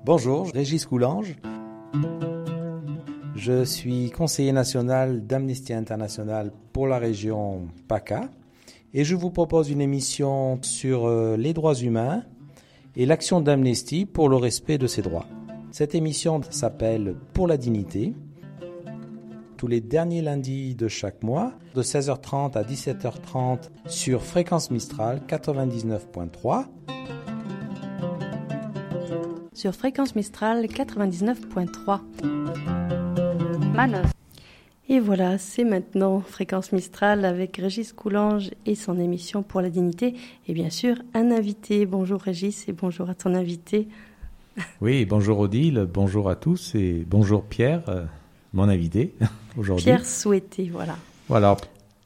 Bonjour, Régis Coulange. Je suis conseiller national d'Amnesty International pour la région PACA et je vous propose une émission sur les droits humains et l'action d'Amnesty pour le respect de ces droits. Cette émission s'appelle Pour la dignité, tous les derniers lundis de chaque mois, de 16h30 à 17h30 sur Fréquence Mistral 99.3. Sur Fréquence Mistral 99.3. Manœuvre. Et voilà, c'est maintenant Fréquence Mistral avec Régis Coulange et son émission Pour la dignité. Et bien sûr, un invité. Bonjour Régis et bonjour à ton invité. Oui, bonjour Odile, bonjour à tous et bonjour Pierre, mon invité aujourd'hui. Pierre Souhaité, voilà. Voilà.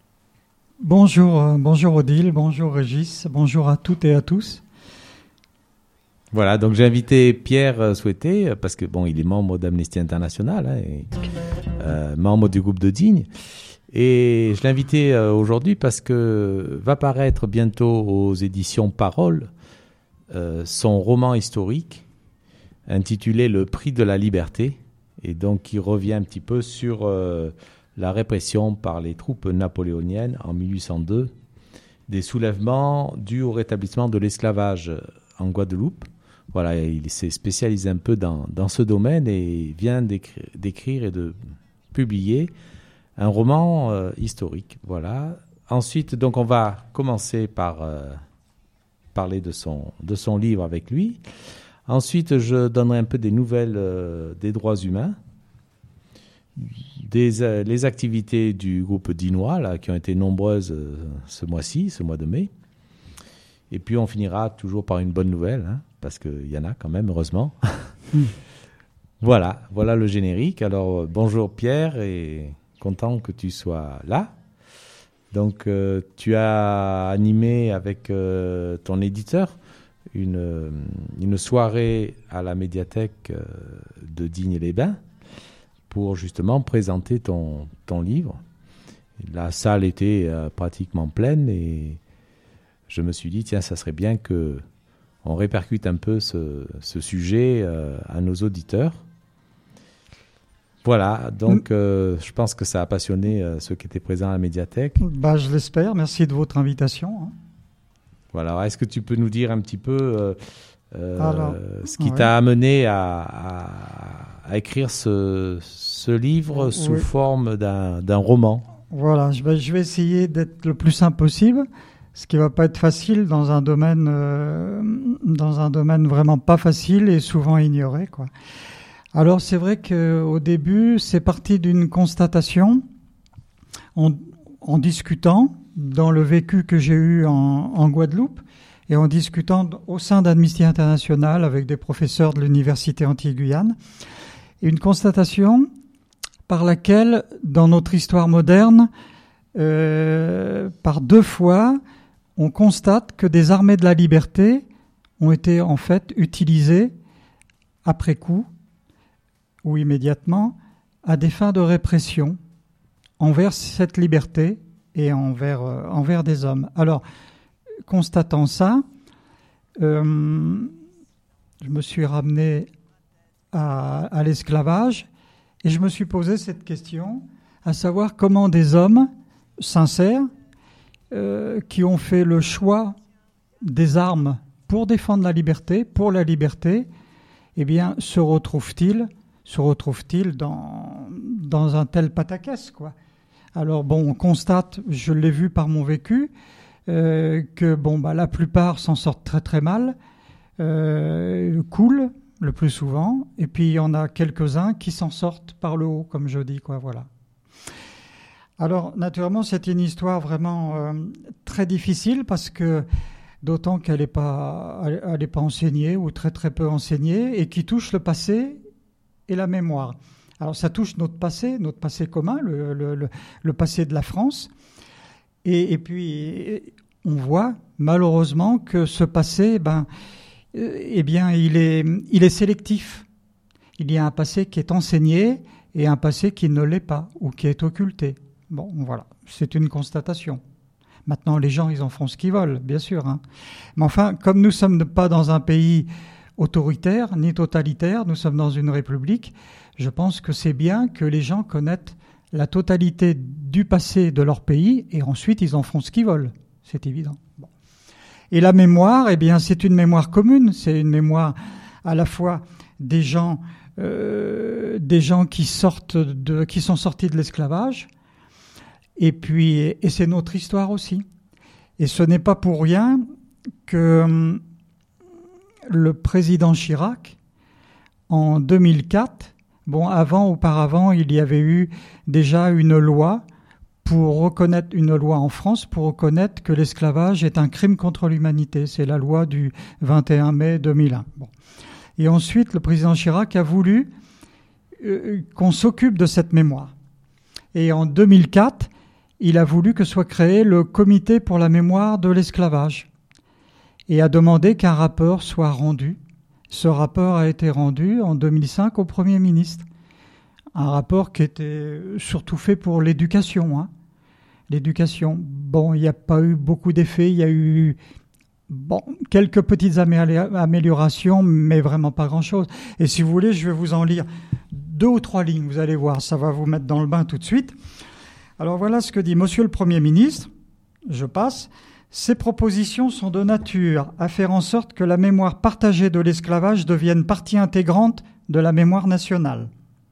Bonjour Odile, bonjour Régis, bonjour à toutes et à tous. Voilà, donc j'ai invité Pierre Souhaité parce que bon, il est membre d'Amnesty International et membre du groupe de Digne. Et je l'ai invité aujourd'hui parce que va paraître bientôt aux éditions Parole son roman historique intitulé Le Prix de la liberté, et donc qui revient un petit peu sur la répression par les troupes napoléoniennes en 1802 des soulèvements dus au rétablissement de l'esclavage en Guadeloupe. Voilà, il s'est spécialisé un peu dans ce domaine et vient d'écrire et de publier un roman historique. Voilà. Ensuite, donc, on va commencer par parler de son livre avec lui. Ensuite, je donnerai un peu des nouvelles des droits humains, les activités du groupe dinois, là, qui ont été nombreuses ce mois-ci, ce mois de mai. Et puis, on finira toujours par une bonne nouvelle, hein, parce qu'il y en a quand même, heureusement. Voilà le générique. Alors, bonjour Pierre, et content que tu sois là. Donc, tu as animé avec ton éditeur une soirée à la médiathèque de Digne-les-Bains pour justement présenter ton livre. La salle était pratiquement pleine et je me suis dit, tiens, ça serait bien qu'on répercute un peu ce sujet à nos auditeurs. Voilà, donc je pense que ça a passionné ceux qui étaient présents à la médiathèque. Je l'espère, merci de votre invitation. Voilà, alors, est-ce que tu peux nous dire un petit peu ce qui t'a amené à écrire ce livre sous forme d'un roman? Voilà, je vais essayer d'être le plus simple possible. Ce qui va pas être facile dans un domaine vraiment pas facile et souvent ignoré, quoi. Alors c'est vrai qu'au début, c'est parti d'une constatation en discutant dans le vécu que j'ai eu en Guadeloupe et en discutant au sein d'Amnesty International avec des professeurs de l'Université Antilles-Guyane. Une constatation par laquelle, dans notre histoire moderne, par deux fois, on constate que des armées de la liberté ont été en fait utilisées après coup ou immédiatement à des fins de répression envers cette liberté et envers des hommes. Alors, constatant ça, je me suis ramené à l'esclavage et je me suis posé cette question, à savoir comment des hommes sincères qui ont fait le choix des armes pour défendre la liberté, pour la liberté, eh bien, se retrouvent-ils dans un tel pataquès, quoi. Alors bon, on constate, je l'ai vu par mon vécu, que la plupart s'en sortent très très mal, coulent le plus souvent, et puis il y en a quelques-uns qui s'en sortent par le haut, comme je dis, quoi. Voilà. Alors, naturellement, c'est une histoire vraiment très difficile parce que, d'autant qu'elle n'est pas enseignée ou très très peu enseignée et qui touche le passé et la mémoire. Alors, ça touche notre passé commun, le passé de la France. Et puis, on voit malheureusement que ce passé, il est sélectif. Il y a un passé qui est enseigné et un passé qui ne l'est pas ou qui est occulté. Bon, voilà, c'est une constatation. Maintenant, les gens, ils en font ce qu'ils veulent, bien sûr. Hein. Mais enfin, comme nous ne sommes pas dans un pays autoritaire ni totalitaire. Nous sommes dans une république. Je pense que c'est bien que les gens connaissent la totalité du passé de leur pays et ensuite ils en font ce qu'ils veulent. C'est évident. Bon. Et la mémoire, eh bien, c'est une mémoire commune. C'est une mémoire à la fois des gens qui sont sortis de l'esclavage. Et c'est notre histoire aussi. Et ce n'est pas pour rien que le président Chirac, en 2004, auparavant, il y avait eu déjà une loi en France pour reconnaître que l'esclavage est un crime contre l'humanité. C'est la loi du 21 mai 2001. Bon. Et ensuite, le président Chirac a voulu qu'on s'occupe de cette mémoire. Et en 2004, il a voulu que soit créé le comité pour la mémoire de l'esclavage et a demandé qu'un rapport soit rendu. Ce rapport a été rendu en 2005 au Premier ministre. Un rapport qui était surtout fait pour l'éducation. Hein. L'éducation. Bon, il n'y a pas eu beaucoup d'effets. Il y a eu quelques petites améliorations, mais vraiment pas grand-chose. Et si vous voulez, je vais vous en lire 2 ou 3 lignes. Vous allez voir, ça va vous mettre dans le bain tout de suite. Alors voilà ce que dit Monsieur le Premier ministre. Je passe. Ces propositions sont de nature à faire en sorte que la mémoire partagée de l'esclavage devienne partie intégrante de la mémoire nationale.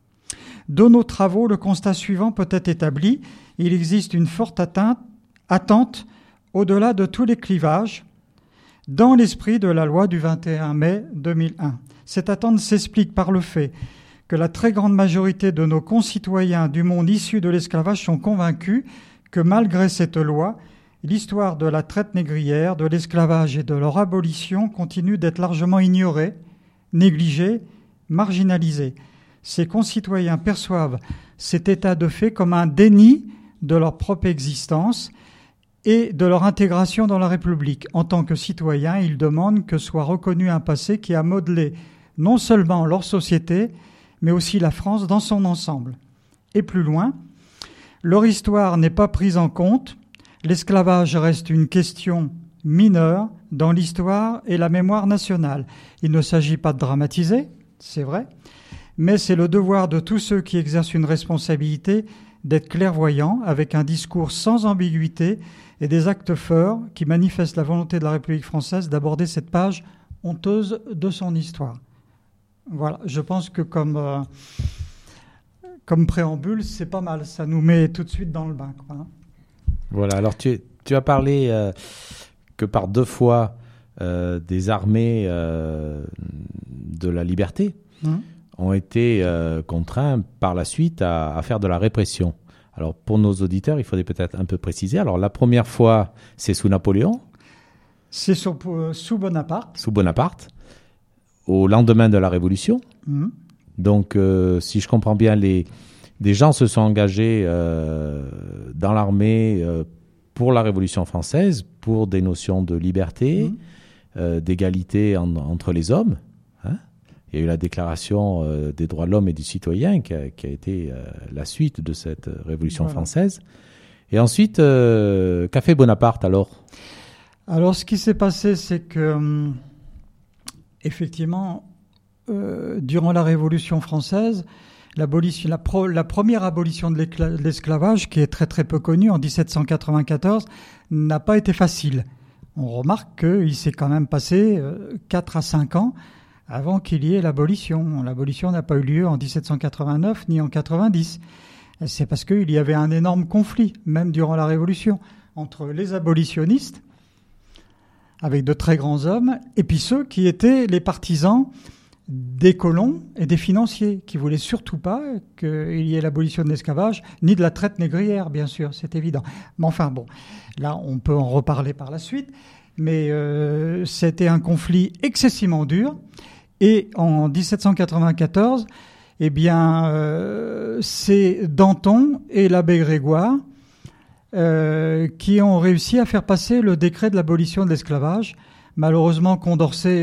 De nos travaux, le constat suivant peut être établi. Il existe une forte attente au-delà de tous les clivages dans l'esprit de la loi du 21 mai 2001. Cette attente s'explique par le fait que la très grande majorité de nos concitoyens du monde issu de l'esclavage sont convaincus que malgré cette loi, l'histoire de la traite négrière, de l'esclavage et de leur abolition continue d'être largement ignorée, négligée, marginalisée. Ces concitoyens perçoivent cet état de fait comme un déni de leur propre existence et de leur intégration dans la République. En tant que citoyens, ils demandent que soit reconnu un passé qui a modelé non seulement leur société, mais aussi la France dans son ensemble. Et plus loin, leur histoire n'est pas prise en compte. L'esclavage reste une question mineure dans l'histoire et la mémoire nationale. Il ne s'agit pas de dramatiser, c'est vrai, mais c'est le devoir de tous ceux qui exercent une responsabilité d'être clairvoyants, avec un discours sans ambiguïté et des actes forts qui manifestent la volonté de la République française d'aborder cette page honteuse de son histoire. Voilà, je pense que comme préambule, c'est pas mal. Ça nous met tout de suite dans le bain, quoi, hein. Voilà, alors tu as parlé que par 2 fois des armées de la liberté ont été contraints par la suite à faire de la répression. Alors pour nos auditeurs, il faudrait peut-être un peu préciser. Alors la première fois, c'est sous Napoléon. C'est sous Bonaparte. Sous Bonaparte, au lendemain de la Révolution. Donc si je comprends bien, des gens se sont engagés dans l'armée pour la Révolution française, pour des notions de liberté, d'égalité entre les hommes. Hein. Il y a eu la déclaration des droits de l'homme et du citoyen qui a été la suite de cette Révolution française. Et ensuite, qu'a fait Bonaparte alors ? Alors ce qui s'est passé, c'est que effectivement, durant la Révolution française, la première abolition de l'esclavage, qui est très très peu connue, en 1794, n'a pas été facile. On remarque qu'il s'est quand même passé 4 à 5 ans avant qu'il y ait l'abolition. L'abolition n'a pas eu lieu en 1789 ni en 90. C'est parce qu'il y avait un énorme conflit, même durant la Révolution, entre les abolitionnistes, avec de très grands hommes, et puis ceux qui étaient les partisans des colons et des financiers, qui ne voulaient surtout pas qu'il y ait l'abolition de l'esclavage, ni de la traite négrière, bien sûr, c'est évident. Mais enfin, bon, là, on peut en reparler par la suite, mais c'était un conflit excessivement dur, et en 1794, eh bien, c'est Danton et l'abbé Grégoire qui ont réussi à faire passer le décret de l'abolition de l'esclavage. Malheureusement, Condorcet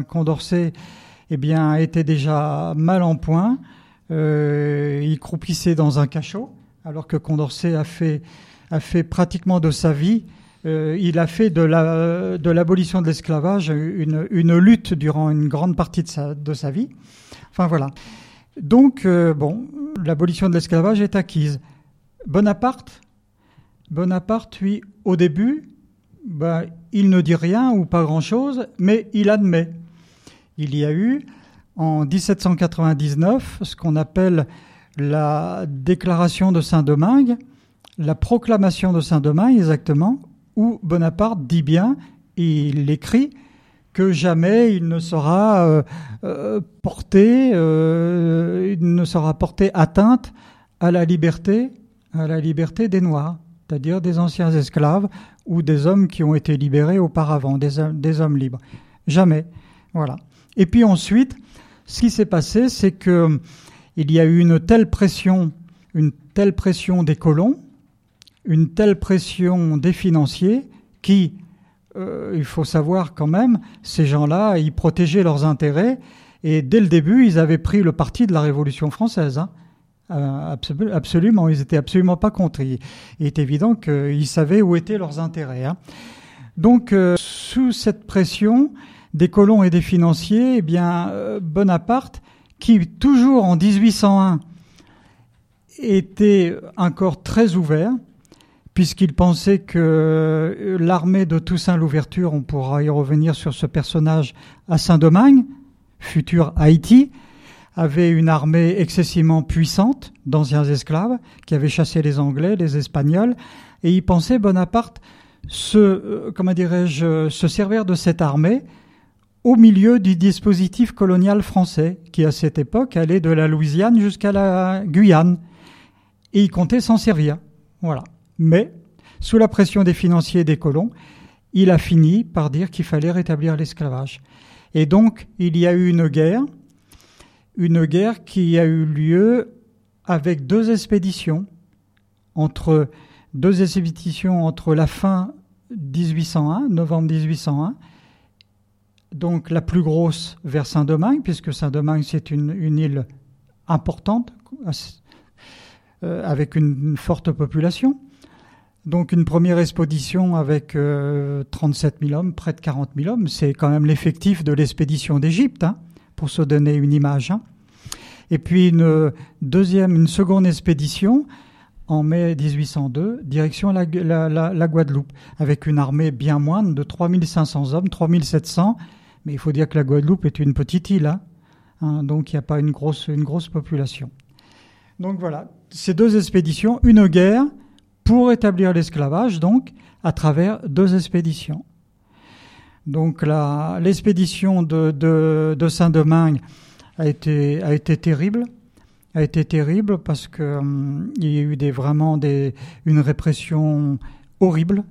était déjà mal en point. Il croupissait dans un cachot, alors que Condorcet a fait pratiquement de sa vie il a fait de l'abolition de l'esclavage une lutte durant une grande partie de sa vie. Enfin voilà. Donc, l'abolition de l'esclavage est acquise. Bonaparte, lui, au début, il ne dit rien ou pas grand-chose, mais il admet. Il y a eu, en 1799, ce qu'on appelle la déclaration de Saint-Domingue, la proclamation de Saint-Domingue exactement, où Bonaparte dit bien, il écrit, que jamais il ne sera porté atteinte à la liberté des Noirs, c'est-à-dire des anciens esclaves ou des hommes qui ont été libérés auparavant, des hommes libres. Jamais. Voilà. Et puis ensuite, ce qui s'est passé, c'est que il y a eu une telle pression des colons, une telle pression des financiers qui, il faut savoir quand même, ces gens-là, ils protégeaient leurs intérêts et dès le début, ils avaient pris le parti de la Révolution française. Absolument, ils n'étaient absolument pas contre. Il est évident qu'ils savaient où étaient leurs intérêts. Donc, sous cette pression des colons et des financiers, Bonaparte, qui toujours en 1801 était encore très ouvert, puisqu'il pensait que l'armée de Toussaint Louverture, on pourra y revenir sur ce personnage à Saint-Domingue, futur Haïti, avait une armée excessivement puissante d'anciens esclaves qui avaient chassé les Anglais, les Espagnols, et il pensait Bonaparte se servir de cette armée au milieu du dispositif colonial français, qui à cette époque allait de la Louisiane jusqu'à la Guyane, et il comptait s'en servir. Voilà. Mais, sous la pression des financiers et des colons, il a fini par dire qu'il fallait rétablir l'esclavage. Et donc, il y a eu une guerre qui a eu lieu avec deux expéditions entre la fin 1801, novembre 1801, donc la plus grosse vers Saint-Domingue, puisque Saint-Domingue c'est une île importante, avec une forte population. Donc une première expédition avec 37 000 hommes, près de 40 000 hommes, c'est quand même l'effectif de l'expédition d'Égypte, pour se donner une image. Et puis une seconde expédition en mai 1802, direction la Guadeloupe, avec une armée bien moindre de 3 500 hommes, 3 700, mais il faut dire que la Guadeloupe est une petite île, donc il n'y a pas une grosse population. Donc voilà, ces deux expéditions, une guerre pour établir l'esclavage, donc, à travers deux expéditions. Donc l'expédition de Saint-Domingue a été terrible parce que il y a eu une répression horrible.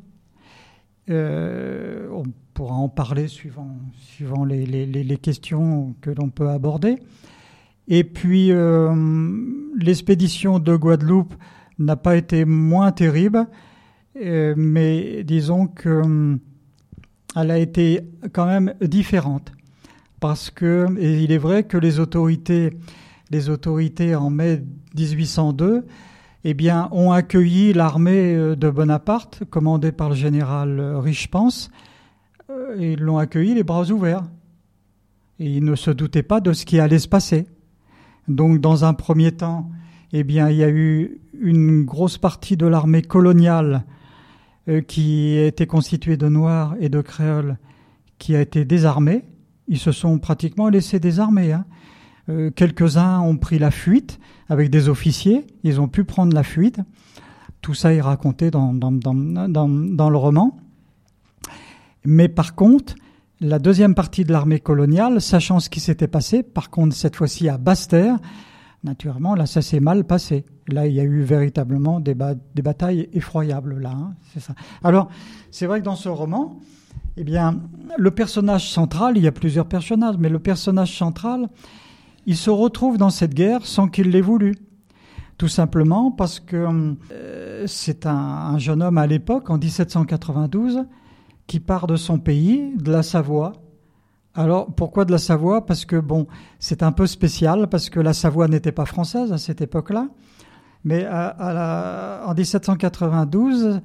On pourra en parler suivant les questions que l'on peut aborder. Et puis l'expédition de Guadeloupe n'a pas été moins terrible, mais disons que elle a été quand même différente, parce que, et il est vrai que les autorités en mai 1802, ont accueilli l'armée de Bonaparte, commandée par le général Richepense, et ils l'ont accueilli les bras ouverts. Et ils ne se doutaient pas de ce qui allait se passer. Donc, dans un premier temps, il y a eu une grosse partie de l'armée coloniale qui était constituée de Noirs et de Créoles qui a été désarmée. Ils se sont pratiquement laissés désarmer. Quelques-uns ont pris la fuite avec des officiers. Ils ont pu prendre la fuite. Tout ça est raconté dans le roman. Mais par contre, la deuxième partie de l'armée coloniale, sachant ce qui s'était passé, par contre cette fois-ci à Basse-Terre, naturellement, là, ça s'est mal passé. Là, il y a eu véritablement des batailles effroyables, là. C'est ça. Alors, c'est vrai que dans ce roman, le personnage central, il y a plusieurs personnages, mais le personnage central, il se retrouve dans cette guerre sans qu'il l'ait voulu. Tout simplement parce que c'est un jeune homme à l'époque, en 1792, qui part de son pays, de la Savoie. Alors, pourquoi de la Savoie ? Parce que, c'est un peu spécial, parce que la Savoie n'était pas française à cette époque-là. Mais en 1792,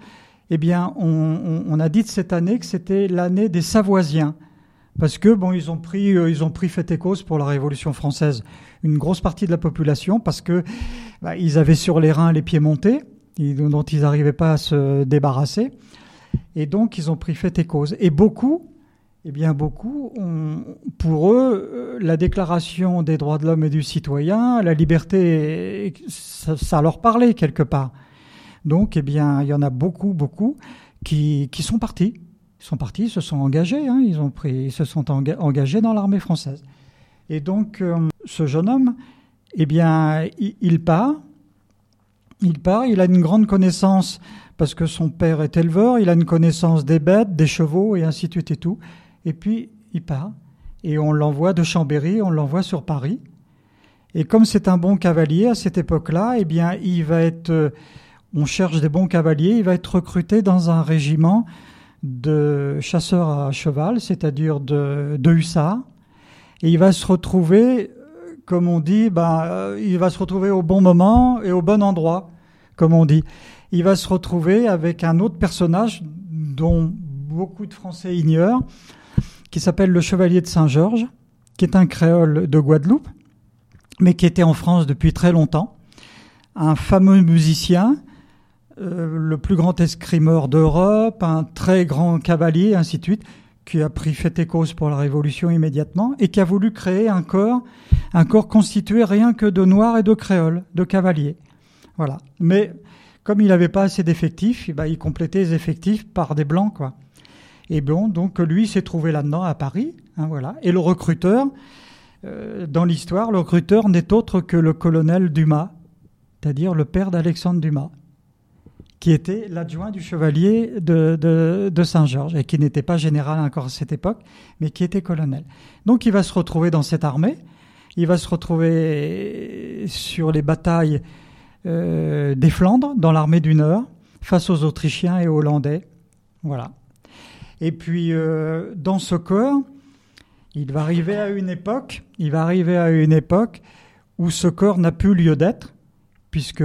eh bien, on a dit de cette année que c'était l'année des Savoisiens. Parce que, ils ont pris fait et cause pour la Révolution française. Une grosse partie de la population, parce que ils avaient sur les reins les Piémontais, dont ils n'arrivaient pas à se débarrasser. Et donc, ils ont pris fait et cause. Et beaucoup, pour eux, la Déclaration des droits de l'homme et du citoyen, la liberté, ça leur parlait quelque part. Donc, il y en a beaucoup qui sont partis. Ils sont partis, ils se sont engagés, ils se sont engagés dans l'armée française. Et donc, ce jeune homme, il part, il a une grande connaissance, parce que son père est éleveur, il a une connaissance des bêtes, des chevaux, et ainsi de suite et tout. Et puis, il part, et on l'envoie de Chambéry, on l'envoie sur Paris. Et comme c'est un bon cavalier à cette époque-là, il va être, on cherche des bons cavaliers, il va être recruté dans un régiment de chasseurs à cheval, c'est-à-dire de hussards, et il va se retrouver, comme on dit, il va se retrouver au bon moment et au bon endroit, comme on dit. Il va se retrouver avec un autre personnage dont beaucoup de Français ignorent, qui s'appelle le Chevalier de Saint-Georges, qui est un créole de Guadeloupe, mais qui était en France depuis très longtemps, un fameux musicien, le plus grand escrimeur d'Europe, un très grand cavalier, ainsi de suite, qui a pris fait et cause pour la Révolution immédiatement, et qui a voulu créer un corps constitué rien que de noirs et de créoles, de cavaliers. Voilà. Mais comme il n'avait pas assez d'effectifs, il complétait les effectifs par des blancs, quoi. Et donc lui s'est trouvé là-dedans à Paris, voilà. Et le recruteur, dans l'histoire, le recruteur n'est autre que le colonel Dumas, c'est-à-dire le père d'Alexandre Dumas, qui était l'adjoint du chevalier de Saint-Georges, et qui n'était pas général encore à cette époque, mais qui était colonel. Donc il va se retrouver dans cette armée, il va se retrouver sur les batailles des Flandres, dans l'armée du Nord, face aux Autrichiens et aux Hollandais. Voilà. Et puis, dans ce corps, il va arriver à une époque où ce corps n'a plus lieu d'être, puisque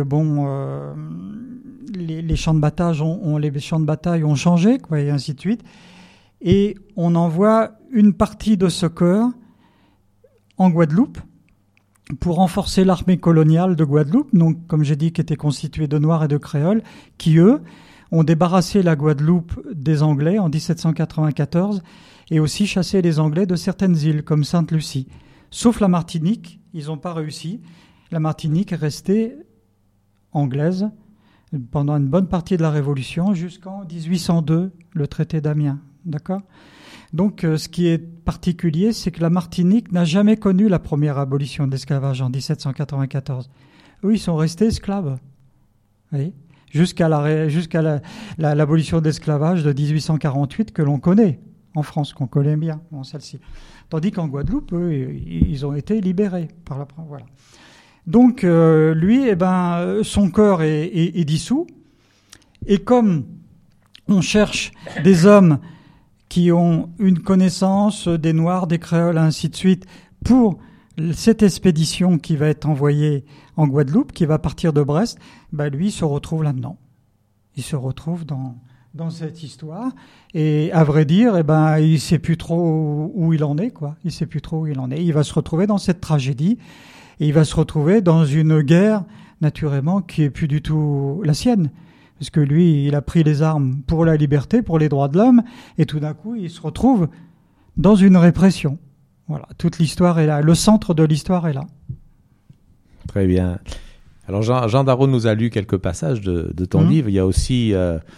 les champs de bataille ont changé, quoi, et ainsi de suite. Et on envoie une partie de ce corps en Guadeloupe pour renforcer l'armée coloniale de Guadeloupe, donc, comme j'ai dit, qui était constituée de Noirs et de Créoles, qui, eux, ont débarrassé la Guadeloupe des Anglais en 1794 et aussi chassé les Anglais de certaines îles, comme Sainte-Lucie. Sauf la Martinique, ils n'ont pas réussi. La Martinique est restée anglaise pendant une bonne partie de la Révolution, jusqu'en 1802, le traité d'Amiens. D'accord ? Donc, ce qui est particulier, c'est que la Martinique n'a jamais connu la première abolition de l'esclavage en 1794. Eux, ils sont restés esclaves. Vous voyez ? Jusqu'à l'abolition de l'esclavage de 1848 que l'on connaît en France, qu'on connaît bien, celle-ci. Tandis qu'en Guadeloupe, eux, ils ont été libérés par la... Voilà. Donc, lui, son corps est dissous. Et comme on cherche des hommes qui ont une connaissance des Noirs, des Créoles, ainsi de suite, pour cette expédition qui va être envoyée en Guadeloupe, qui va partir de Brest, lui, il se retrouve là-dedans. Il se retrouve dans cette histoire. Et à vrai dire, il ne sait plus trop où il en est, quoi. Il ne sait plus trop où il en est. Il va se retrouver dans cette tragédie. Et il va se retrouver dans une guerre, naturellement, qui n'est plus du tout la sienne. Parce que lui, il a pris les armes pour la liberté, pour les droits de l'homme, et tout d'un coup, il se retrouve dans une répression. Voilà, toute l'histoire est là. Le centre de l'histoire est là. Très bien. Alors, Jean Darro nous a lu quelques passages de ton livre. Il y a aussi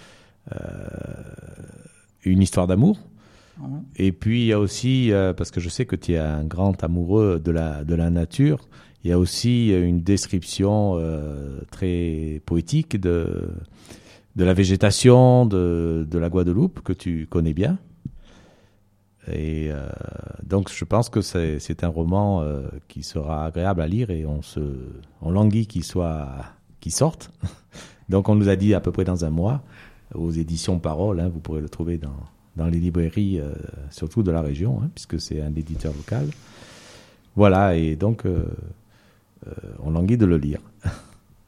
une histoire d'amour. Et puis, il y a aussi, parce que je sais que tu es un grand amoureux de la nature, il y a aussi une description très poétique de la végétation de la Guadeloupe, que tu connais bien. Et donc, je pense que c'est un roman qui sera agréable à lire, et on languit qu'il sorte. Donc, on nous a dit à peu près dans un mois, aux éditions Parole, vous pourrez le trouver dans les librairies, surtout de la région, puisque c'est un éditeur local. Voilà, et donc, on languit de le lire.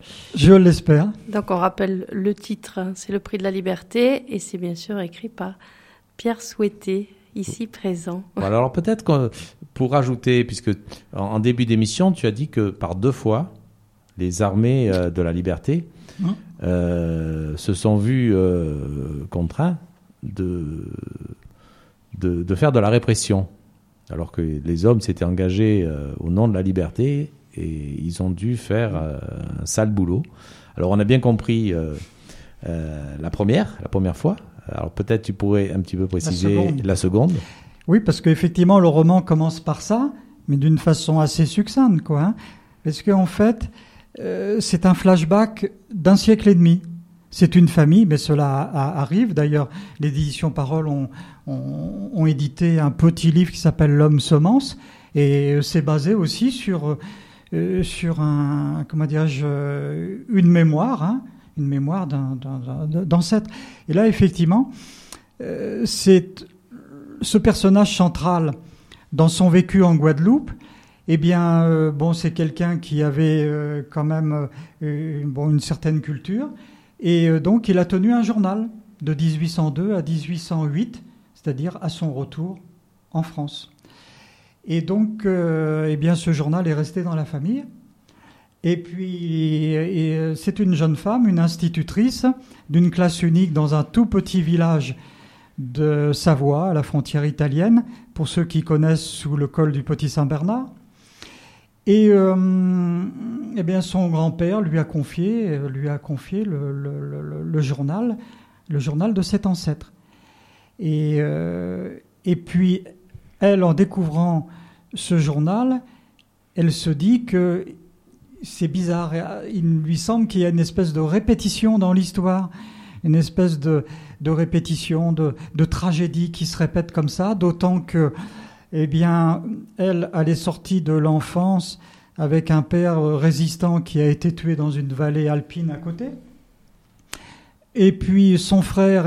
Je l'espère. Donc on rappelle le titre, c'est Le Prix de la Liberté, et c'est bien sûr écrit par Pierre Souhaité, ici présent. Voilà, alors peut-être pour ajouter, puisque en début d'émission, tu as dit que par 2 fois, les armées de la liberté se sont vues contraints de faire de la répression, alors que les hommes s'étaient engagés au nom de la liberté et ils ont dû faire un sale boulot. Alors on a bien compris la première fois. Alors peut-être tu pourrais un petit peu préciser la seconde. Oui, parce qu'effectivement le roman commence par ça, mais d'une façon assez succincte, quoi. Hein, parce qu'en fait, c'est un flashback d'1 siècle et demi. C'est une famille, mais cela arrive. D'ailleurs, les éditions Parole ont édité un petit livre qui s'appelle L'homme semence, et c'est basé aussi sur un, comment dirais-je, une mémoire d'ancêtre. Et là, effectivement, c'est ce personnage central dans son vécu en Guadeloupe. Eh bien, c'est quelqu'un qui avait quand même une certaine culture. Et donc, il a tenu un journal de 1802 à 1808, c'est-à-dire à son retour en France. Et donc, ce journal est resté dans la famille. Et puis, c'est une jeune femme, une institutrice d'une classe unique dans un tout petit village de Savoie, à la frontière italienne, pour ceux qui connaissent sous le col du Petit Saint-Bernard. Et son grand-père lui a confié le journal de cet ancêtre. Et puis, elle, en découvrant ce journal, elle se dit que c'est bizarre. Il lui semble qu'il y a une espèce de répétition dans l'histoire, une espèce de répétition, de tragédie qui se répète comme ça, d'autant que elle est sortie de l'enfance avec un père résistant qui a été tué dans une vallée alpine à côté. Et puis son frère,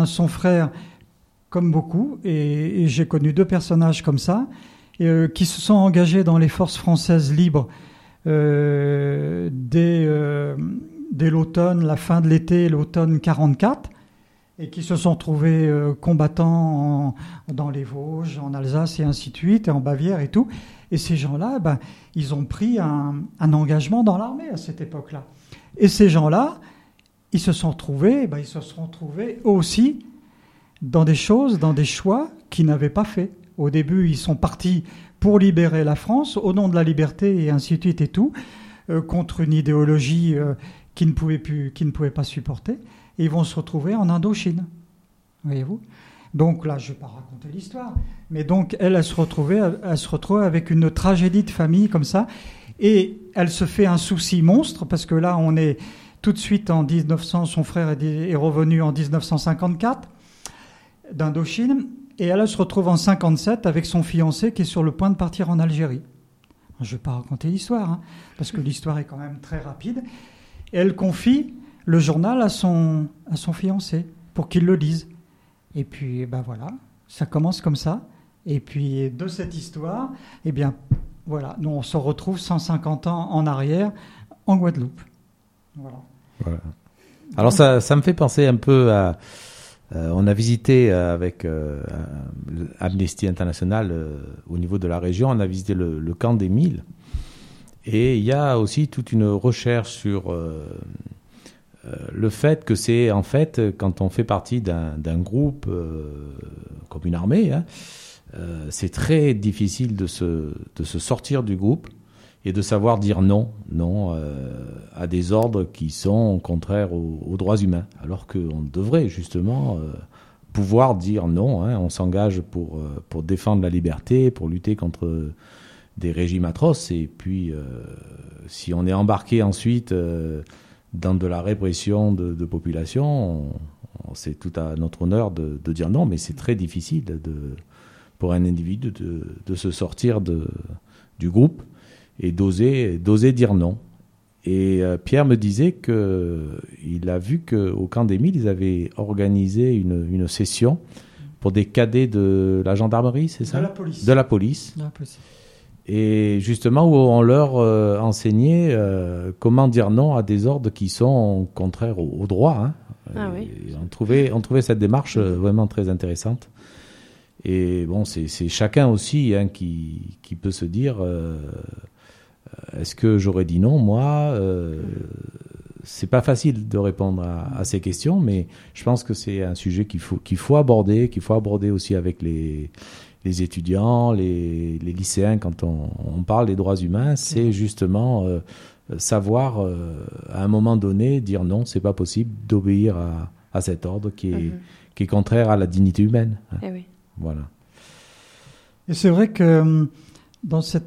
comme beaucoup, et j'ai connu 2 personnages comme ça, qui se sont engagés dans les forces françaises libres dès l'automne, la fin de l'été, l'automne 44, et qui se sont trouvés combattants dans les Vosges, en Alsace et ainsi de suite, et en Bavière et tout. Et ces gens-là, ils ont pris un engagement dans l'armée à cette époque-là. Et ces gens-là, ils se sont trouvés aussi dans des choses, dans des choix qu'ils n'avaient pas fait. Au début, ils sont partis pour libérer la France, au nom de la liberté et ainsi de suite et tout, contre une idéologie qu'ils ne pouvaient pas supporter. Et ils vont se retrouver en Indochine, voyez-vous. Donc là, je ne vais pas raconter l'histoire, mais donc elle se retrouve avec une tragédie de famille comme ça, et elle se fait un souci monstre, parce que là, on est tout de suite en 1900, son frère est revenu en 1954 d'Indochine, et elle se retrouve en 57 avec son fiancé qui est sur le point de partir en Algérie. Je ne vais pas raconter l'histoire, parce que l'histoire est quand même très rapide. Et elle confie le journal à son fiancé pour qu'il le lise. Et puis, voilà, ça commence comme ça. Et puis, de cette histoire, voilà, nous, on se retrouve 150 ans en arrière, en Guadeloupe. Voilà. Alors, ça me fait penser un peu à... on a visité avec Amnesty International au niveau de la région, on a visité le camp des Milles. Et il y a aussi toute une recherche sur... le fait que c'est, en fait, quand on fait partie d'un groupe comme une armée, c'est très difficile de se sortir du groupe et de savoir dire non à des ordres qui sont contraires aux droits humains. Alors qu'on devrait justement pouvoir dire non. On s'engage pour défendre la liberté, pour lutter contre des régimes atroces. Et puis, si on est embarqué ensuite... dans de la répression de population, c'est tout à notre honneur de dire non, mais c'est très difficile pour un individu de se sortir du groupe et d'oser dire non. Et Pierre me disait qu'il a vu qu'au camp des Milles, ils avaient organisé une session pour des cadets de la gendarmerie, c'est ça ? De la police. De la police. Et justement, où on leur enseignait comment dire non à des ordres qui sont contraires au droit. Hein. Oui. On trouvait cette démarche vraiment très intéressante. Et bon, c'est chacun aussi hein, qui peut se dire est-ce que j'aurais dit non, moi c'est pas facile de répondre à ces questions, mais je pense que c'est un sujet qu'il faut aborder aussi avec les étudiants, les lycéens. Quand on parle des droits humains, c'est justement savoir à un moment donné dire non, c'est pas possible d'obéir à cet ordre qui est contraire à la dignité humaine. Hein. Eh oui. Voilà. Et c'est vrai que dans cette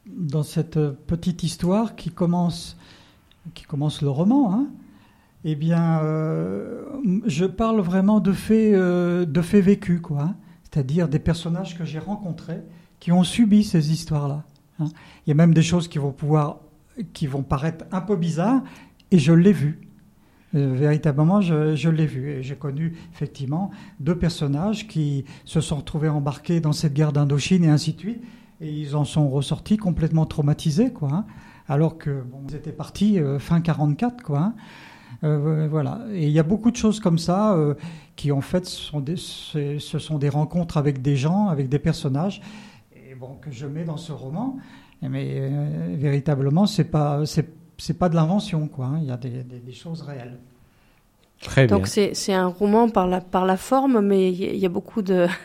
petite histoire qui commence le roman, hein, eh bien, je parle vraiment de faits vécus, quoi. Hein, c'est-à-dire des personnages que j'ai rencontrés qui ont subi ces histoires-là. Hein. Il y a même des choses qui vont paraître un peu bizarres, et je l'ai vu. Véritablement, je l'ai vu. Et j'ai connu effectivement 2 personnages qui se sont retrouvés embarqués dans cette guerre d'Indochine et ainsi de suite. Et ils en sont ressortis complètement traumatisés, quoi. Hein, alors que ils étaient partis fin 44, quoi. Hein. Voilà. Et il y a beaucoup de choses comme ça qui en fait ce sont des rencontres avec des gens, avec des personnages, et bon que je mets dans ce roman. Mais véritablement, c'est pas de l'invention, quoi. Hein. Il y a des choses réelles. Très bien. Donc c'est un roman par la forme, mais il y a beaucoup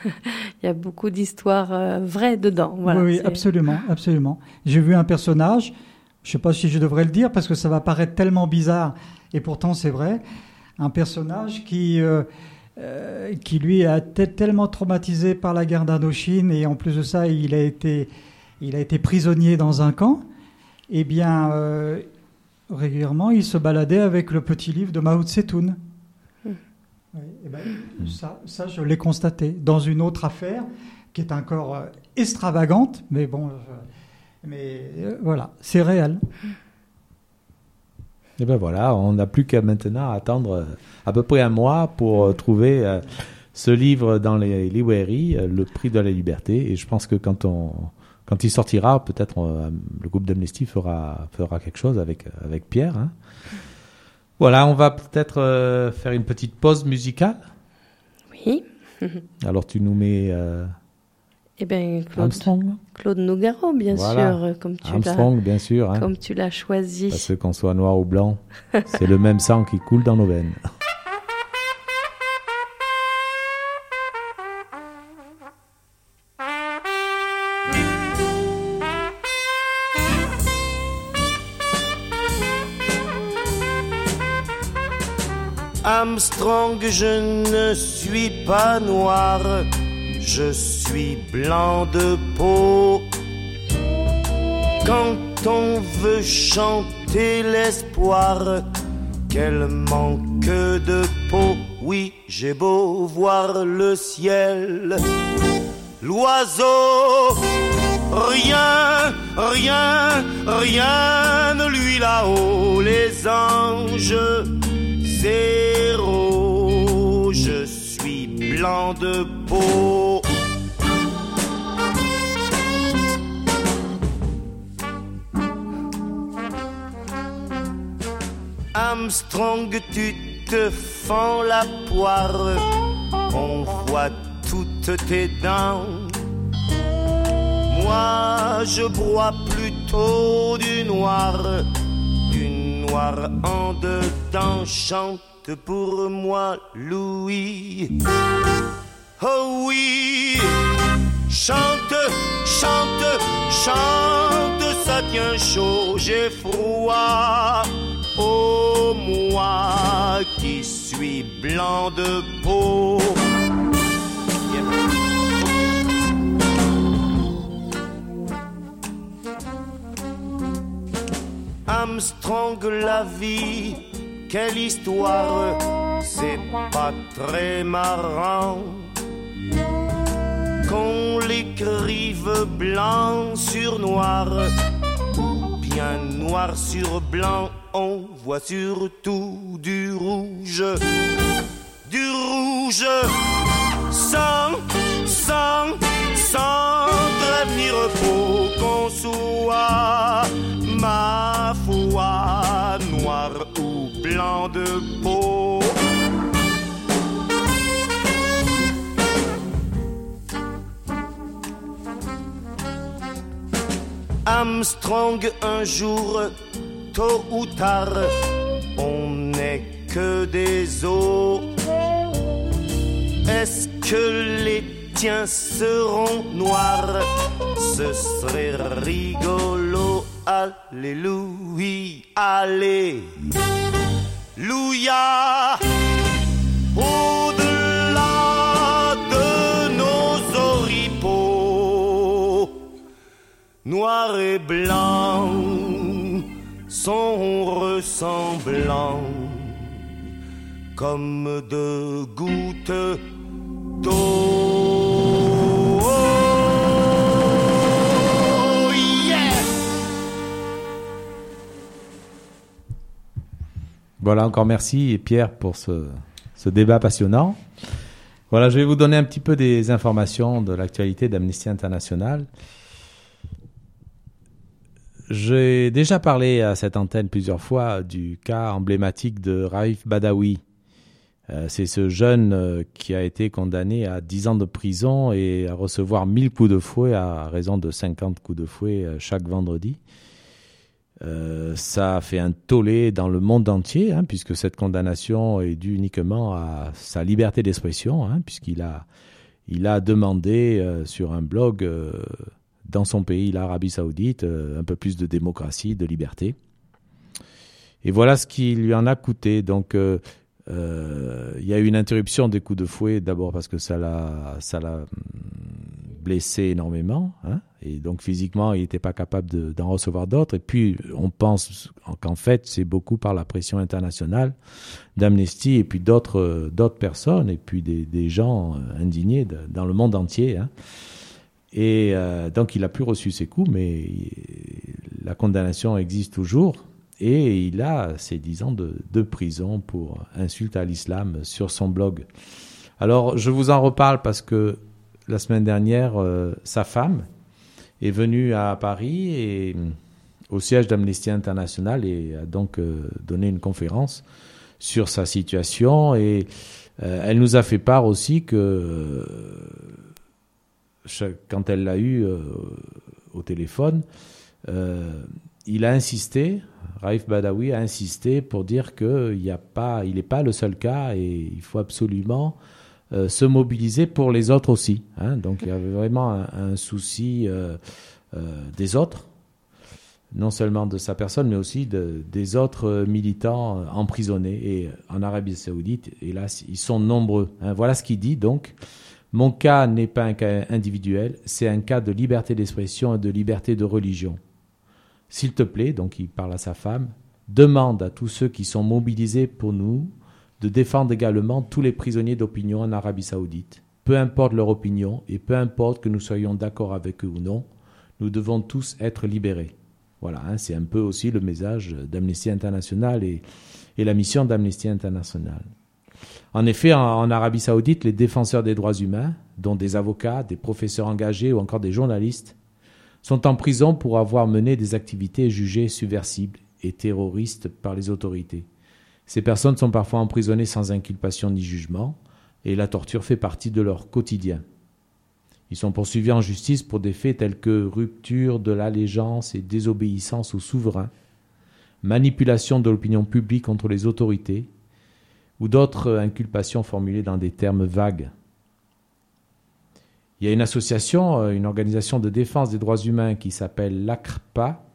d'histoires vraies dedans. Voilà, oui, absolument. J'ai vu un personnage, je ne sais pas si je devrais le dire parce que ça va paraître tellement bizarre, et pourtant c'est vrai, un personnage qui lui a été tellement traumatisé par la guerre d'Indochine, et en plus de ça, il a été prisonnier dans un camp. Eh bien, régulièrement, il se baladait avec le petit livre de Mao Tse-tung. Oui, et ben, ça, je l'ai constaté dans une autre affaire qui est encore extravagante, mais bon, voilà, c'est réel. Et ben voilà, on n'a plus qu'à maintenant attendre à peu près un mois pour trouver ce livre dans les librairies, Le Prix de la Liberté. Et je pense que quand il sortira, peut-être le groupe d'Amnesty fera quelque chose avec Pierre. Hein. Voilà, on va peut-être faire une petite pause musicale. Oui. Alors tu nous mets Eh bien, Claude Nougaro, bien sûr, Armstrong, bien sûr, hein. Comme tu l'as choisi. Parce que qu'on soit noir ou blanc, c'est le même sang qui coule dans nos veines. Armstrong, je ne suis pas noir, je suis blanc de peau. Quand on veut chanter l'espoir, quel manque de peau. Oui, j'ai beau voir le ciel, l'oiseau, rien ne lui là-haut. Les anges, zéro, je suis blanc de peau. Armstrong, tu te fends la poire, on voit toutes tes dents. Moi, je broie plutôt du noir en dedans. Chante pour moi, Louis. Oh oui, chante, chante, chante, ça tient chaud, j'ai froid. Oh, moi qui suis blanc de peau. Armstrong, la vie, quelle histoire, c'est pas très marrant qu'on l'écrive blanc sur noir, ou bien noir sur blanc. On voit surtout du rouge, sang très l'avenir faut qu'on soit, ma foi, noir ou blanc de peau. Armstrong, un jour, tôt ou tard, on n'est que des os. Est-ce que les tiens seront noirs? Ce serait rigolo. Alléluia, alléluia. Au-delà de nos oripeaux, noir et blanc sont ressemblants comme deux gouttes d'eau. Oh, yeah! Voilà, encore merci Pierre pour ce débat passionnant. Voilà, je vais vous donner un petit peu des informations de l'actualité d'Amnesty International. J'ai déjà parlé à cette antenne plusieurs fois du cas emblématique de Raif Badawi. C'est ce jeune qui a été condamné à 10 ans de prison et à recevoir 1000 coups de fouet à raison de 50 coups de fouet chaque vendredi. Ça a fait un tollé dans le monde entier, puisque cette condamnation est due uniquement à sa liberté d'expression, puisqu'il a demandé sur un blog dans son pays, l'Arabie Saoudite, un peu plus de démocratie, de liberté. Et voilà ce qui lui en a coûté. Donc, il y a eu une interruption des coups de fouet, d'abord parce que ça l'a blessé énormément, et donc physiquement il n'était pas capable d'en recevoir d'autres. Et puis on pense qu'en fait c'est beaucoup par la pression internationale d'Amnesty et puis d'autres personnes et puis des gens indignés dans le monde entier. Et donc il a plus reçu ses coups, mais la condamnation existe toujours. Et il a ces 10 ans de prison pour insulte à l'islam sur son blog. Alors, je vous en reparle parce que la semaine dernière, sa femme est venue à Paris et au siège d'Amnesty International et a donc donné une conférence sur sa situation. Et elle nous a fait part aussi que quand elle l'a eu au téléphone, il a insisté, Raif Badawi a insisté pour dire qu'il n'est pas le seul cas et il faut absolument se mobiliser pour les autres aussi. Donc il y avait vraiment un souci des autres, non seulement de sa personne, mais aussi des autres militants emprisonnés. Et en Arabie Saoudite, hélas, ils sont nombreux. Voilà ce qu'il dit donc. Mon cas n'est pas un cas individuel, c'est un cas de liberté d'expression et de liberté de religion. S'il te plaît, donc il parle à sa femme, demande à tous ceux qui sont mobilisés pour nous de défendre également tous les prisonniers d'opinion en Arabie Saoudite. Peu importe leur opinion et peu importe que nous soyons d'accord avec eux ou non, nous devons tous être libérés. Voilà, c'est un peu aussi le message d'Amnesty International et la mission d'Amnesty International. En effet, en Arabie Saoudite, les défenseurs des droits humains, dont des avocats, des professeurs engagés ou encore des journalistes, sont en prison pour avoir mené des activités jugées subversives et terroristes par les autorités. Ces personnes sont parfois emprisonnées sans inculpation ni jugement, et la torture fait partie de leur quotidien. Ils sont poursuivis en justice pour des faits tels que rupture de l'allégeance et désobéissance au souverain, manipulation de l'opinion publique contre les autorités, ou d'autres inculpations formulées dans des termes vagues. Il y a une association, une organisation de défense des droits humains qui s'appelle l'ACRPA,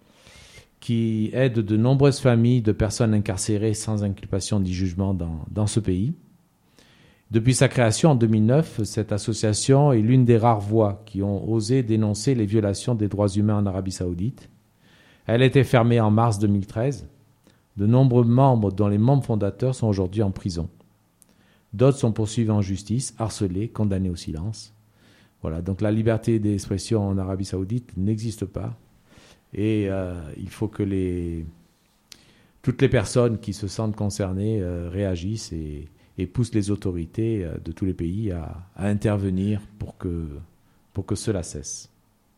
qui aide de nombreuses familles de personnes incarcérées sans inculpation ni jugement dans ce pays. Depuis sa création en 2009, cette association est l'une des rares voix qui ont osé dénoncer les violations des droits humains en Arabie Saoudite. Elle a été fermée en mars 2013. De nombreux membres, dont les membres fondateurs, sont aujourd'hui en prison. D'autres sont poursuivis en justice, harcelés, condamnés au silence. Voilà, donc la liberté d'expression en Arabie Saoudite n'existe pas. Et il faut que toutes les personnes qui se sentent concernées réagissent et poussent les autorités de tous les pays à intervenir pour que cela cesse.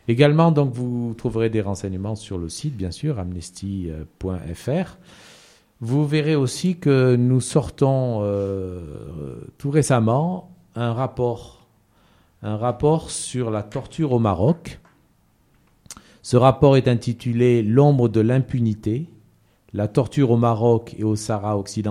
Également, donc, vous trouverez des renseignements sur le site, bien sûr, amnesty.fr. Vous verrez aussi que nous sortons tout récemment un rapport sur la torture au Maroc. Ce rapport est intitulé « L'ombre de l'impunité, la torture au Maroc et au Sahara occidental ».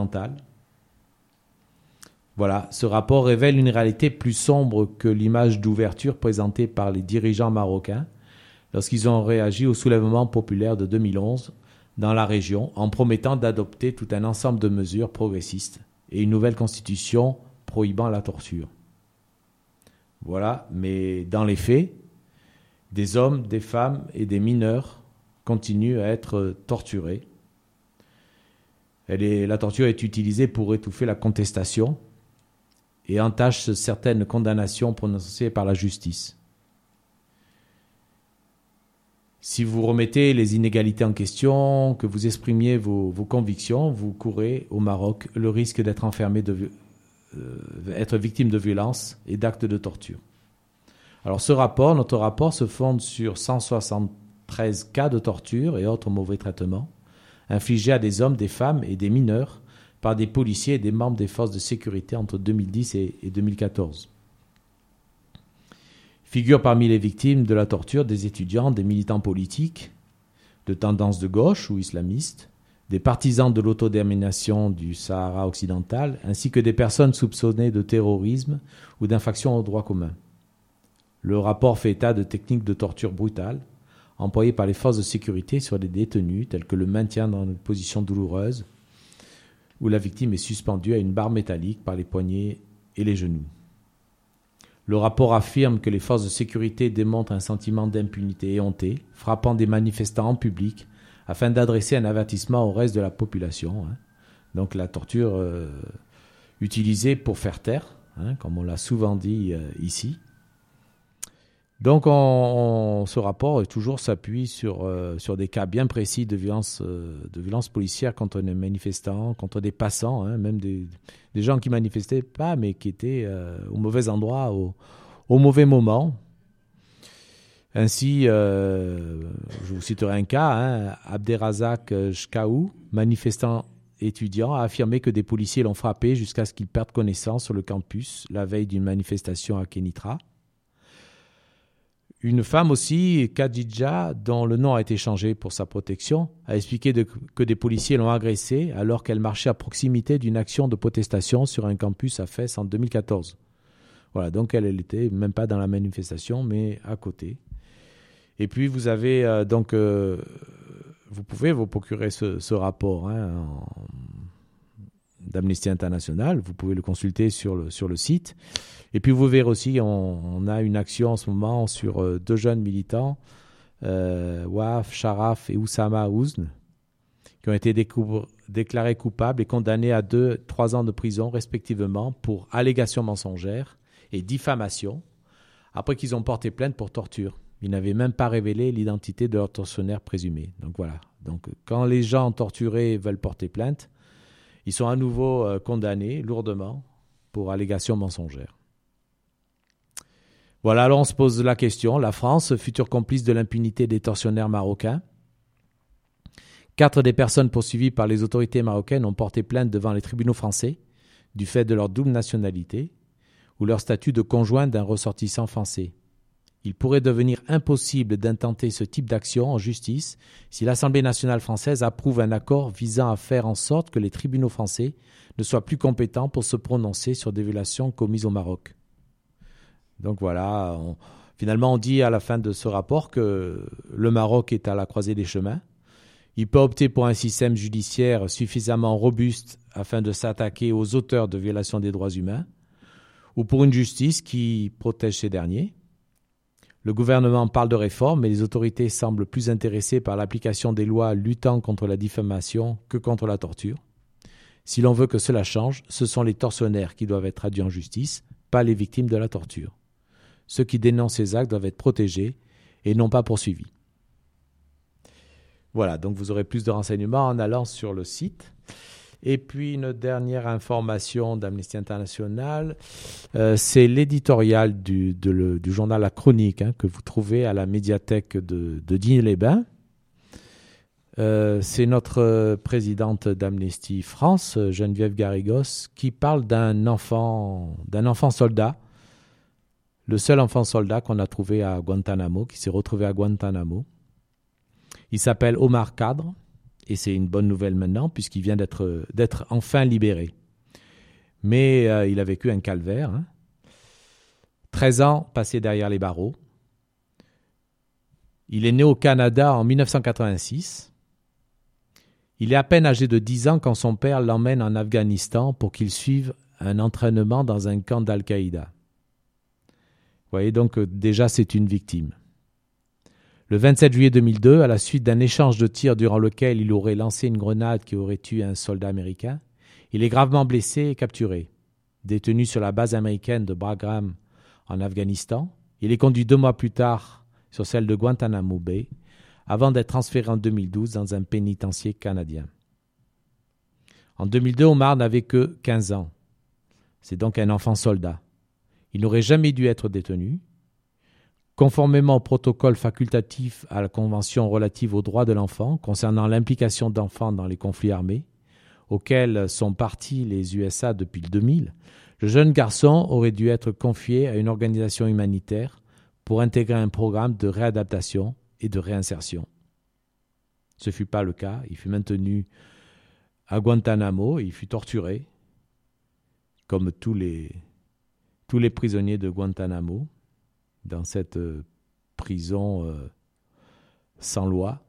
Voilà, ce rapport révèle une réalité plus sombre que l'image d'ouverture présentée par les dirigeants marocains lorsqu'ils ont réagi au soulèvement populaire de 2011 dans la région en promettant d'adopter tout un ensemble de mesures progressistes et une nouvelle constitution prohibant la torture. Voilà, mais dans les faits, des hommes, des femmes et des mineurs continuent à être torturés. La torture est utilisée pour étouffer la contestation et entache certaines condamnations prononcées par la justice. Si vous remettez les inégalités en question, que vous exprimiez vos convictions, vous courez au Maroc le risque d'être enfermé, être victime de violences et d'actes de torture. Alors notre rapport se fonde sur 173 cas de torture et autres mauvais traitements infligés à des hommes, des femmes et des mineurs par des policiers et des membres des forces de sécurité entre 2010 et 2014. Figurent parmi les victimes de la torture des étudiants, des militants politiques de tendance de gauche ou islamistes, des partisans de l'autodétermination du Sahara occidental, ainsi que des personnes soupçonnées de terrorisme ou d'infraction au droit commun. Le rapport fait état de techniques de torture brutales employées par les forces de sécurité sur des détenus, telles que le maintien dans une position douloureuse, où la victime est suspendue à une barre métallique par les poignets et les genoux. Le rapport affirme que les forces de sécurité démontrent un sentiment d'impunité éhonté, frappant des manifestants en public, afin d'adresser un avertissement au reste de la population. Donc la torture utilisée pour faire taire, comme on l'a souvent dit ici. Donc ce rapport toujours s'appuie sur des cas bien précis de violence policière contre des manifestants, contre des passants, même des gens qui manifestaient pas, mais qui étaient au mauvais endroit, au mauvais moment. Ainsi, je vous citerai un cas, Abderrazak Chkaou, manifestant étudiant, a affirmé que des policiers l'ont frappé jusqu'à ce qu'il perde connaissance sur le campus la veille d'une manifestation à Kénitra. Une femme aussi, Khadija, dont le nom a été changé pour sa protection, a expliqué que des policiers l'ont agressée alors qu'elle marchait à proximité d'une action de protestation sur un campus à Fès en 2014. Voilà, donc elle n'était même pas dans la manifestation, mais à côté. Et puis vous avez vous pouvez vous procurer ce rapport d'Amnesty International. Vous pouvez le consulter sur le site. Et puis vous verrez aussi, on a une action en ce moment sur 2 jeunes militants, Waf Sharaf et Oussama Ouzn, qui ont été déclarés coupables et condamnés à 2-3 ans de prison respectivement pour allégation mensongère et diffamation, après qu'ils ont porté plainte pour torture. Ils n'avaient même pas révélé l'identité de leur tortionnaire présumé. Donc voilà. Donc quand les gens torturés veulent porter plainte, ils sont à nouveau condamnés lourdement pour allégation mensongère. Voilà, alors on se pose la question. La France, futur complice de l'impunité des tortionnaires marocains. 4 des personnes poursuivies par les autorités marocaines ont porté plainte devant les tribunaux français du fait de leur double nationalité ou leur statut de conjoint d'un ressortissant français. Il pourrait devenir impossible d'intenter ce type d'action en justice si l'Assemblée nationale française approuve un accord visant à faire en sorte que les tribunaux français ne soient plus compétents pour se prononcer sur des violations commises au Maroc. Donc voilà, finalement on dit à la fin de ce rapport que le Maroc est à la croisée des chemins. Il peut opter pour un système judiciaire suffisamment robuste afin de s'attaquer aux auteurs de violations des droits humains ou pour une justice qui protège ces derniers. Le gouvernement parle de réforme, mais les autorités semblent plus intéressées par l'application des lois luttant contre la diffamation que contre la torture. Si l'on veut que cela change, ce sont les tortionnaires qui doivent être traduits en justice, pas les victimes de la torture. Ceux qui dénoncent ces actes doivent être protégés et non pas poursuivis. Voilà, donc vous aurez plus de renseignements en allant sur le site. Et puis une dernière information d'Amnesty International, c'est l'éditorial du journal La Chronique, que vous trouvez à la médiathèque de Digne-les-Bains. C'est notre présidente d'Amnesty France, Geneviève Garrigos, qui parle d'un enfant soldat, le seul enfant soldat qu'on a trouvé à Guantanamo, qui s'est retrouvé à Guantanamo. Il s'appelle Omar Khadr, et c'est une bonne nouvelle maintenant, puisqu'il vient d'être enfin libéré. Mais il a vécu un calvaire. 13 ans passés derrière les barreaux. Il est né au Canada en 1986. Il est à peine âgé de 10 ans quand son père l'emmène en Afghanistan pour qu'il suive un entraînement dans un camp d'Al-Qaïda. Vous voyez donc déjà c'est une victime. Le 27 juillet 2002, à la suite d'un échange de tirs durant lequel il aurait lancé une grenade qui aurait tué un soldat américain, il est gravement blessé et capturé. Détenu sur la base américaine de Bagram en Afghanistan, il est conduit 2 mois plus tard sur celle de Guantanamo Bay, avant d'être transféré en 2012 dans un pénitencier canadien. En 2002, Omar n'avait que 15 ans. C'est donc un enfant soldat. Il n'aurait jamais dû être détenu. Conformément au protocole facultatif à la Convention relative aux droits de l'enfant concernant l'implication d'enfants dans les conflits armés, auxquels sont partis les USA depuis le 2000, le jeune garçon aurait dû être confié à une organisation humanitaire pour intégrer un programme de réadaptation et de réinsertion. Ce ne fut pas le cas. Il fut maintenu à Guantanamo et il fut torturé, comme tous les prisonniers de Guantanamo, dans cette prison sans loi.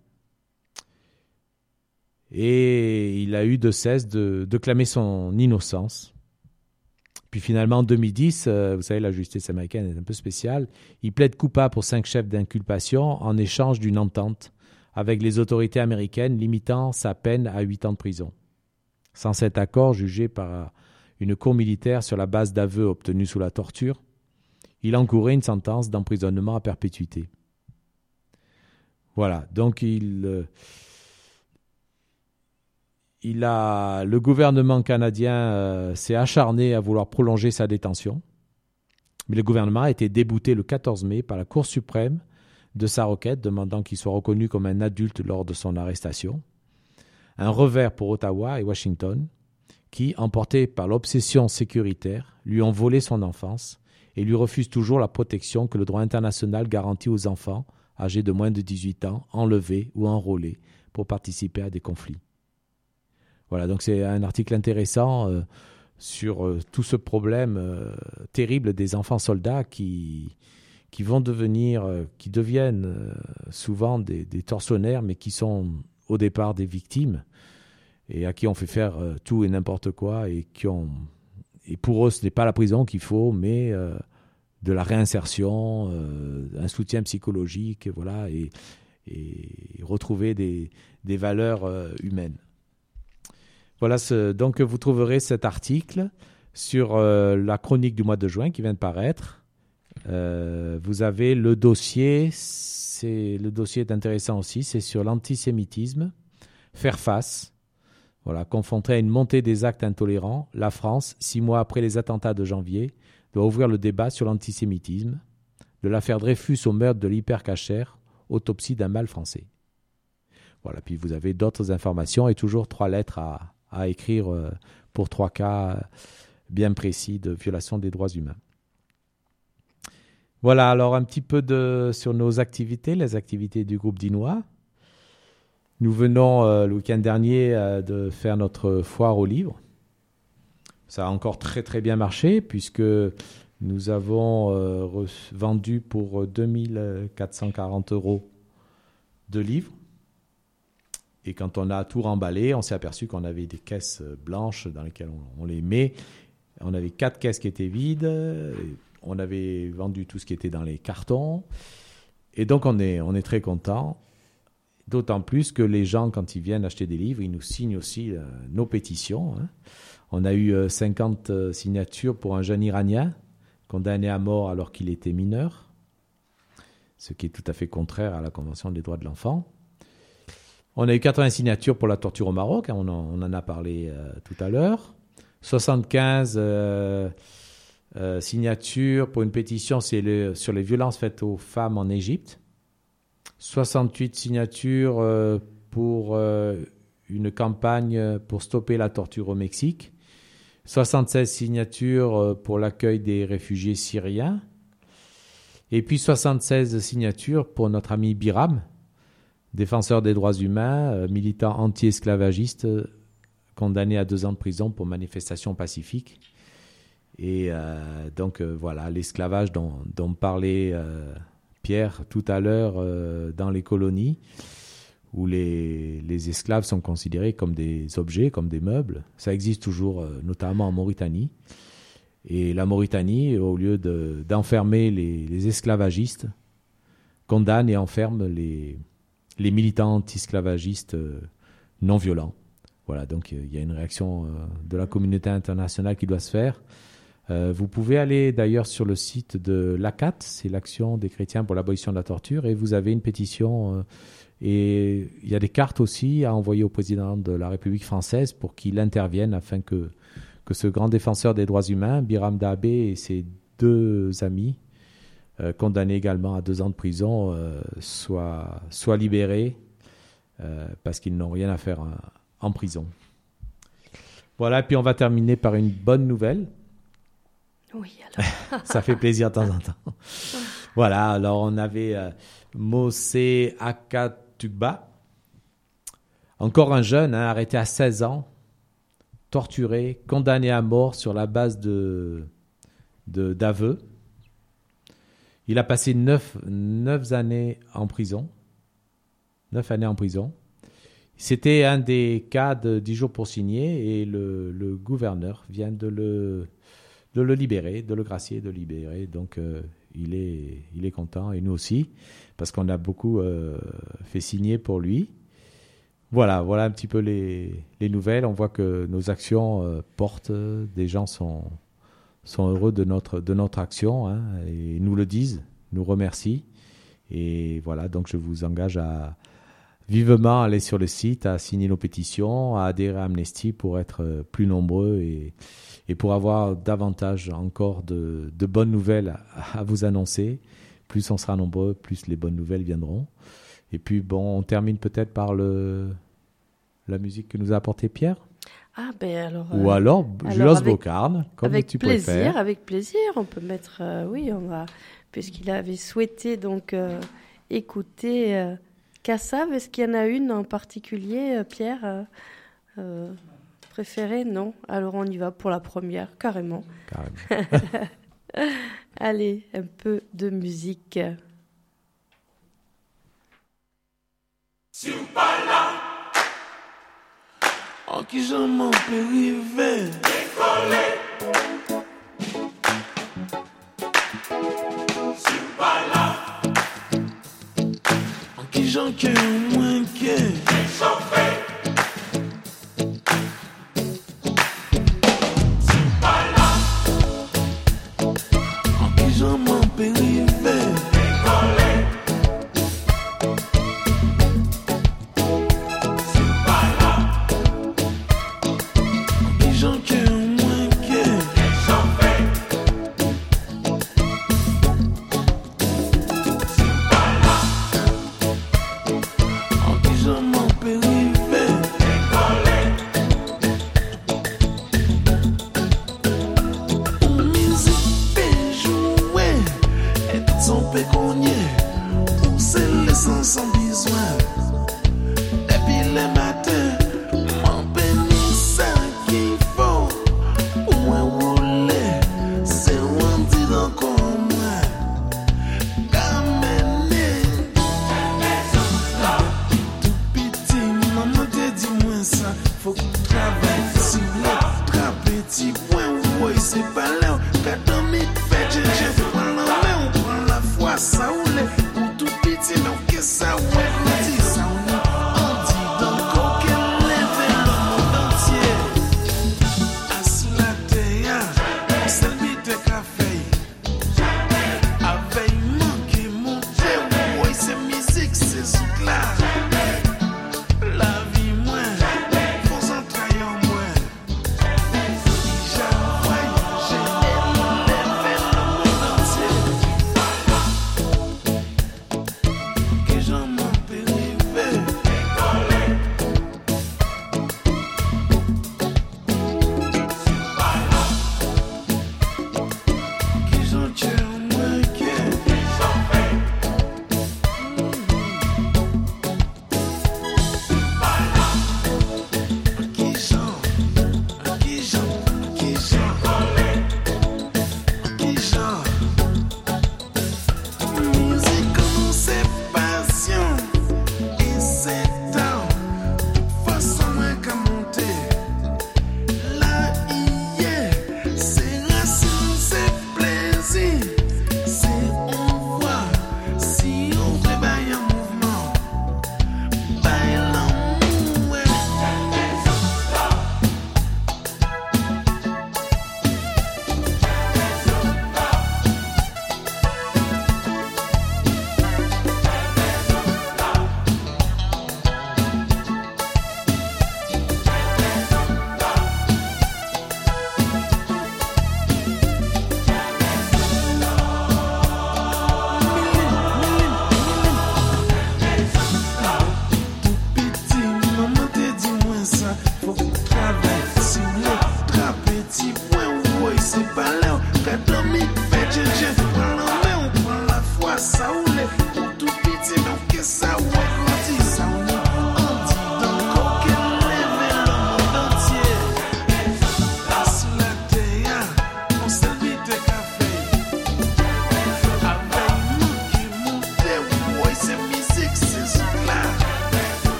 Et il a eu de cesse de clamer son innocence. Puis finalement, en 2010, vous savez, la justice américaine est un peu spéciale, il plaide coupable pour 5 chefs d'inculpation en échange d'une entente avec les autorités américaines limitant sa peine à 8 ans de prison. Sans cet accord jugé par une cour militaire sur la base d'aveux obtenus sous la torture, il encourait une sentence d'emprisonnement à perpétuité. Voilà, donc le gouvernement canadien s'est acharné à vouloir prolonger sa détention, mais le gouvernement a été débouté le 14 mai par la Cour suprême de sa requête demandant qu'il soit reconnu comme un adulte lors de son arrestation. Un revers pour Ottawa et Washington, qui, emportés par l'obsession sécuritaire, lui ont volé son enfance et lui refusent toujours la protection que le droit international garantit aux enfants âgés de moins de 18 ans, enlevés ou enrôlés pour participer à des conflits. Voilà, donc c'est un article intéressant sur tout ce problème terrible des enfants soldats qui deviennent souvent des tortionnaires, mais qui sont au départ des victimes et à qui on fait faire tout et n'importe quoi et pour eux ce n'est pas la prison qu'il faut, mais de la réinsertion, un soutien psychologique, voilà, et retrouver des valeurs humaines. Voilà, donc vous trouverez cet article sur la chronique du mois de juin qui vient de paraître. Vous avez le dossier, le dossier est intéressant aussi, c'est sur l'antisémitisme, faire face. Voilà, confronté à une montée des actes intolérants, la France, 6 mois après les attentats de janvier, doit ouvrir le débat sur l'antisémitisme, de l'affaire Dreyfus au meurtre de l'hypercacher, autopsie d'un mâle français. Voilà, puis vous avez d'autres informations et toujours 3 lettres à écrire pour 3 cas bien précis de violation des droits humains. Voilà, alors un petit peu sur nos activités, les activités du groupe Dinois. Nous venons le week-end dernier de faire notre foire aux livres. Ça a encore très très bien marché puisque nous avons vendu pour 2440 € de livres. Et quand on a tout remballé, on s'est aperçu qu'on avait des caisses blanches dans lesquelles on les met. On avait 4 caisses qui étaient vides. On avait vendu tout ce qui était dans les cartons. Et donc on est très contents. D'autant plus que les gens, quand ils viennent acheter des livres, ils nous signent aussi nos pétitions. On a eu 50 signatures pour un jeune Iranien condamné à mort alors qu'il était mineur, ce qui est tout à fait contraire à la Convention des droits de l'enfant. On a eu 80 signatures pour la torture au Maroc, hein, on en a parlé tout à l'heure. 75 signatures pour une pétition sur les violences faites aux femmes en Égypte. 68 signatures pour une campagne pour stopper la torture au Mexique. 76 signatures pour l'accueil des réfugiés syriens. Et puis 76 signatures pour notre ami Biram, défenseur des droits humains, militant anti-esclavagiste, condamné à 2 ans de prison pour manifestation pacifique. Et donc voilà, l'esclavage dont parlait Pierre tout à l'heure dans les colonies, où les esclaves sont considérés comme des objets, comme des meubles. Ça existe toujours, notamment en Mauritanie. Et la Mauritanie, au lieu d'enfermer les esclavagistes, condamne et enferme les militants anti-esclavagistes non violents. Voilà, donc il y a une réaction de la communauté internationale qui doit se faire. Vous pouvez aller d'ailleurs sur le site de l'ACAT, c'est l'Action des chrétiens pour l'abolition de la torture, et vous avez une pétition et il y a des cartes aussi à envoyer au président de la République française pour qu'il intervienne afin que ce grand défenseur des droits humains, Biram Dahbeh, et ses 2 amis, condamnés également à 2 ans de prison, soient libérés parce qu'ils n'ont rien à faire en prison. Voilà, et puis on va terminer par une bonne nouvelle. Oui, alors. Ça fait plaisir de temps en temps. Voilà, alors on avait Mosé Akatugba, encore un jeune, hein, arrêté à 16 ans, torturé, condamné à mort sur la base d'aveux. Il a passé 9 années en prison. 9 années en prison. C'était un des cas de 10 jours pour signer et le gouverneur vient de le libérer, de le gracier, de le libérer. Donc, il est content, et nous aussi, parce qu'on a beaucoup fait signer pour lui. Voilà un petit peu les nouvelles. On voit que nos actions portent. Des gens sont heureux de notre action, hein, et nous le disent, nous remercient. Et voilà, donc je vous engage à vivement aller sur le site, à signer nos pétitions, à adhérer à Amnesty pour être plus nombreux et pour avoir davantage encore de bonnes nouvelles à vous annoncer. Plus on sera nombreux, plus les bonnes nouvelles viendront. Et puis, bon, on termine peut-être par la musique que nous a apporté Pierre. Ah, ben alors... Ou alors Julos Bocarne, comme tu préfères. Avec plaisir. On peut mettre... oui, on va... Puisqu'il avait souhaité donc écouter Kassav. Est-ce qu'il y en a une en particulier, Pierre préférée? Non. Alors on y va pour la première, carrément. Allez, un peu de musique. En qui j'en m'en peux arriver décoller. En qui j'en que moins que échauffé. En qui j'en m'en peux arriver décoller. Baby.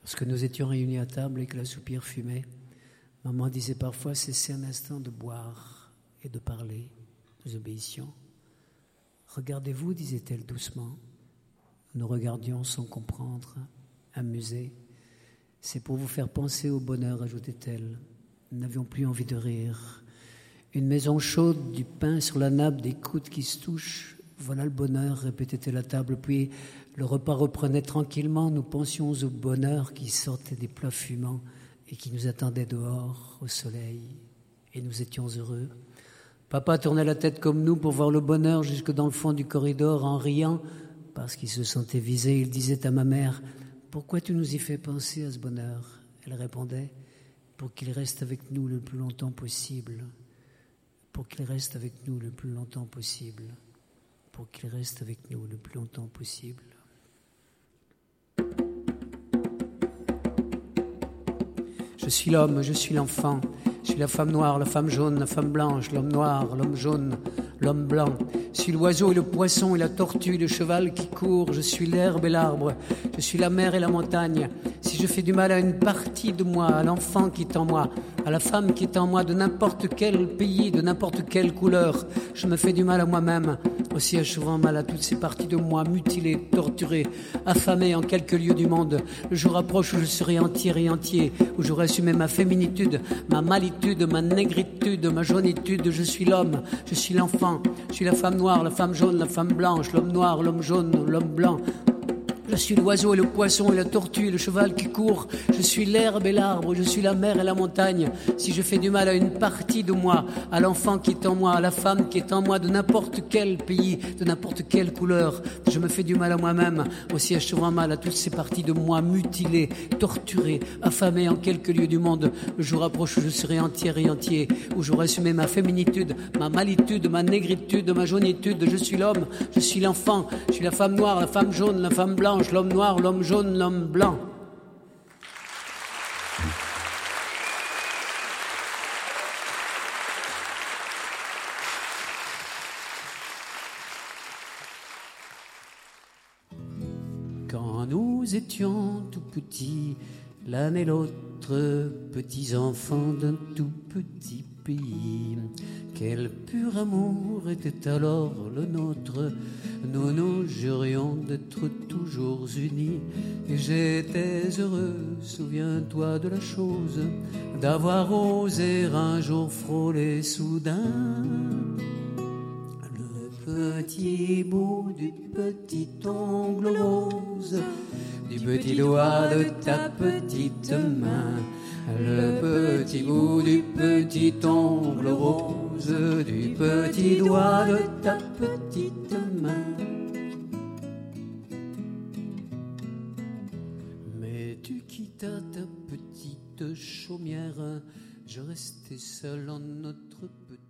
Lorsque nous étions réunis à table et que la soupière fumait, maman disait parfois « Cessez un instant de boire et de parler. » Nous obéissions. « Regardez-vous, disait-elle doucement. » Nous regardions sans comprendre, amusés. « C'est pour vous faire penser au bonheur, ajoutait-elle. » Nous n'avions plus envie de rire. Une maison chaude, du pain sur la nappe, des coudes qui se touchent. Voilà le bonheur, répétait-elle à table. Puis le repas reprenait tranquillement. Nous pensions au bonheur qui sortait des plats fumants et qui nous attendait dehors, au soleil. Et nous étions heureux. Papa tournait la tête comme nous pour voir le bonheur jusque dans le fond du corridor en riant. Parce qu'il se sentait visé, il disait à ma mère « Pourquoi tu nous y fais penser à ce bonheur ?» Elle répondait « Pour qu'il reste avec nous le plus longtemps possible. Pour qu'il reste avec nous le plus longtemps possible. Pour qu'il reste avec nous le plus longtemps possible. » Je suis l'homme, je suis l'enfant. Je suis la femme noire, la femme jaune, la femme blanche, l'homme noir, l'homme jaune, l'homme blanc. Je suis l'oiseau et le poisson et la tortue et le cheval qui court. Je suis l'herbe et l'arbre. Je suis la mer et la montagne. Si je fais du mal à une partie de moi, à l'enfant qui est en moi, à la femme qui est en moi, de n'importe quel pays, de n'importe quelle couleur, je me fais du mal à moi-même. Aussi achevant mal à toutes ces parties de moi, mutilées, torturées, affamées en quelques lieux du monde. Le jour approche où je serai entière et entier, où j'aurai assumé ma féminitude, ma malitude, ma négritude, ma jaunitude. Je suis l'homme, je suis l'enfant, je suis la femme noire, la femme jaune, la femme blanche, l'homme noir, l'homme jaune, l'homme blanc. Je suis l'oiseau et le poisson et la tortue et le cheval qui court. Je suis l'herbe et l'arbre, je suis la mer et la montagne. Si je fais du mal à une partie de moi, à l'enfant qui est en moi, à la femme qui est en moi, de n'importe quel pays, de n'importe quelle couleur, je me fais du mal à moi-même, aussi achevant mal à toutes ces parties de moi mutilées, torturées, affamées en quelques lieux du monde. Le jour approche où je serai entière et entier, où j'aurai assumé ma féminitude, ma malitude, ma négritude, ma jaunitude. Je suis l'homme, je suis l'enfant, je suis la femme noire, la femme jaune, la femme blanche, l'homme noir, l'homme jaune, l'homme blanc. Quand nous étions tout petits, l'un et l'autre petits enfants d'un tout petit pays, quel pur amour était alors le nôtre. Nous nous jurions d'être toujours unis. Et j'étais heureux, souviens-toi de la chose, d'avoir osé un jour frôler soudain le petit bout du petit ongle rose, du petit doigt de ta petite main. Le petit bout du petit ongle rose, du petit doigt de ta petite main. Mais tu quittas ta petite chaumière, je restais seul en notre petit